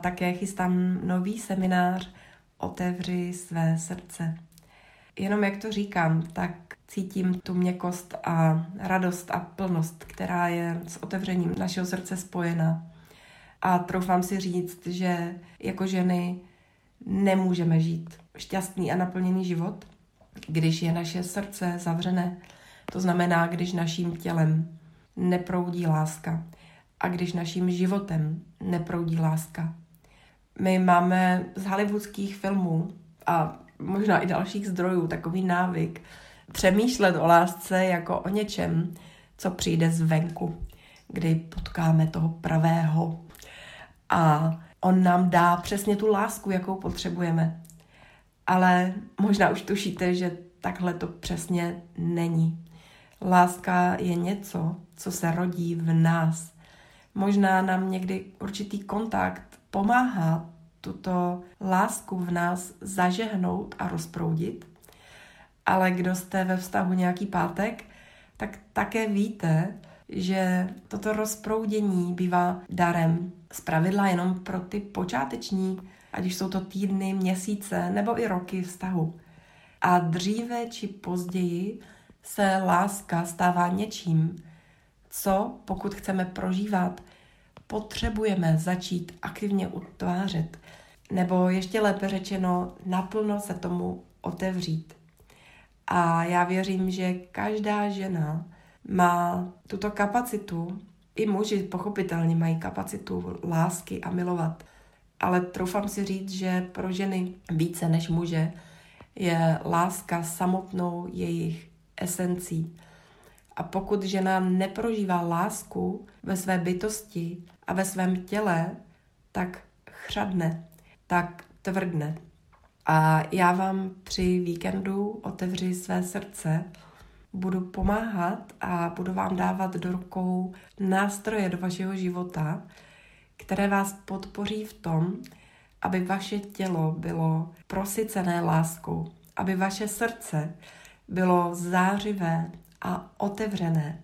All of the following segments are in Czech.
také chystám nový seminář Otevři své srdce. Jenom jak to říkám, tak cítím tu měkkost a radost a plnost, která je s otevřením našeho srdce spojena. A troufám si říct, že jako ženy nemůžeme žít šťastný a naplněný život, když je naše srdce zavřené. To znamená, když naším tělem neproudí láska a když naším životem neproudí láska. My máme z hollywoodských filmů a možná i dalších zdrojů takový návyk přemýšlet o lásce jako o něčem, co přijde zvenku, kdy potkáme toho pravého a on nám dá přesně tu lásku, jakou potřebujeme. Ale možná už tušíte, že takhle to přesně není. Láska je něco, co se rodí v nás. Možná nám někdy určitý kontakt pomáhá tuto lásku v nás zažehnout a rozproudit. Ale kdo jste ve vztahu nějaký pátek, tak také víte, že toto rozproudění bývá darem zpravidla jenom pro ty počáteční, ať už jsou to týdny, měsíce nebo i roky vztahu. A dříve či později se láska stává něčím, co, pokud chceme prožívat, potřebujeme začít aktivně utvářet, nebo ještě lépe řečeno, naplno se tomu otevřít. A já věřím, že každá žena má tuto kapacitu, i muži pochopitelně mají kapacitu lásky a milovat, ale troufám si říct, že pro ženy více než muže je láska samotnou jejich esencí. A pokud žena neprožívá lásku ve své bytosti a ve svém těle, tak chřadne, tak tvrdne. A já vám při víkendu Otevři své srdce budu pomáhat a budu vám dávat do rukou nástroje do vašeho života, které vás podpoří v tom, aby vaše tělo bylo prosycené láskou, aby vaše srdce bylo zářivé a otevřené,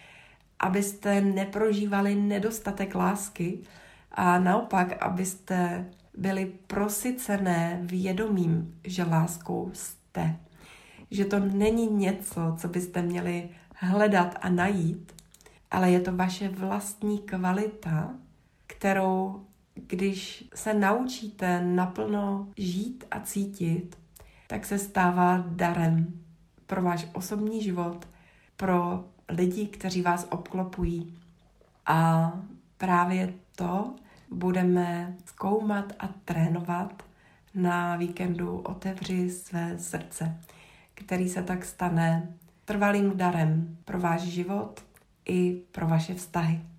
abyste neprožívali nedostatek lásky a naopak, abyste byli prosycené vědomím, že láskou jste. Že to není něco, co byste měli hledat a najít, ale je to vaše vlastní kvalita, kterou, když se naučíte naplno žít a cítit, tak se stává darem pro váš osobní život, pro lidi, kteří vás obklopují. A právě to budeme zkoumat a trénovat na víkendu Otevři své srdce, který se tak stane trvalým darem pro váš život i pro vaše vztahy.